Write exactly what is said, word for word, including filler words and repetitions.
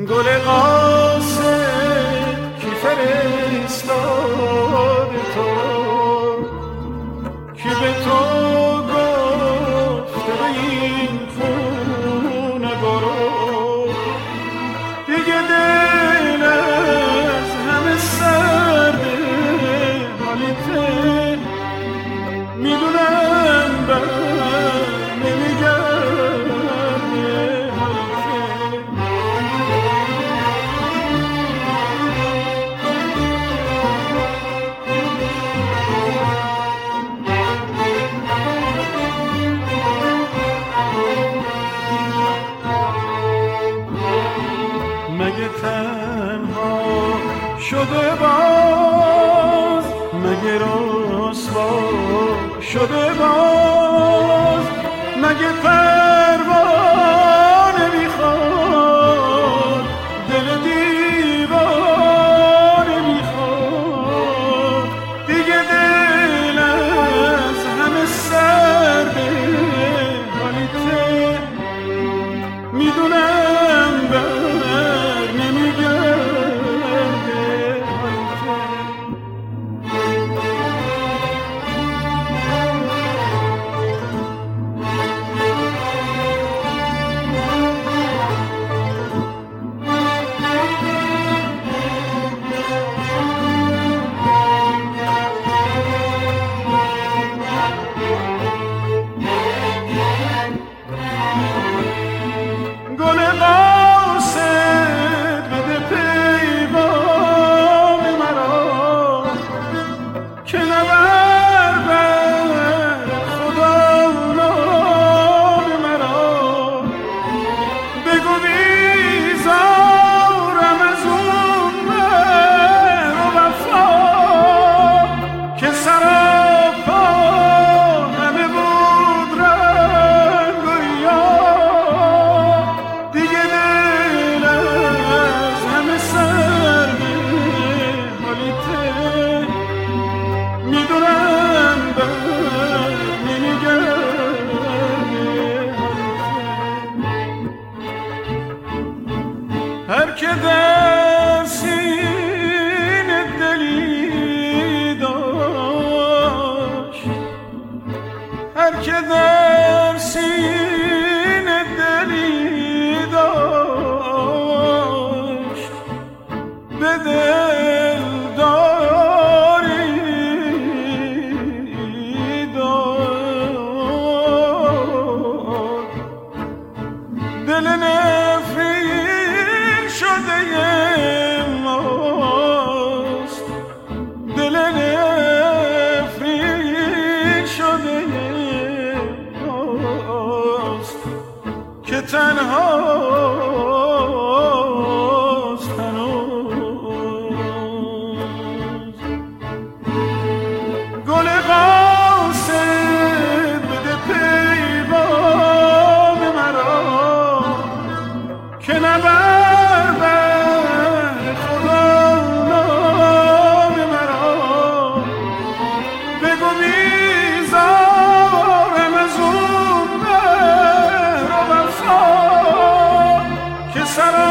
گل قاصد کی فرستاد تو، کی به تو گفته به این خونه برو. دیگه دل از همه سرده حالیته، میدونم بر نمیگرده حالیته. مگه تنها شده باز، مگه رسوا شده باز، مگه پروانه میخواد دل دیوانه میخواد. دیگه دل از همه سرده حالیته، میدونم بر نمیگرده حالیته. گل قاصد بده پیغام مرا، که نبر بر خدا نام مرا. بگو بیزارم از اون مهر و وفا، که سراپا همه بود رنگ و ریاه. دیگه دل از همه سرده حالیته، میدونم بر نمیگرده حالیته. هر که در سینه دلی داشت، هر که در سینه دلی داشت، به دل داری داد. دل نفرین شده ماست، دل نفرین شده ماست، که تنهاست هنوز. گل قاصد بده پیغام مرا، که نبر بر خدا نام مرا. بگو بیزارم از اون مهر و وفا، که سر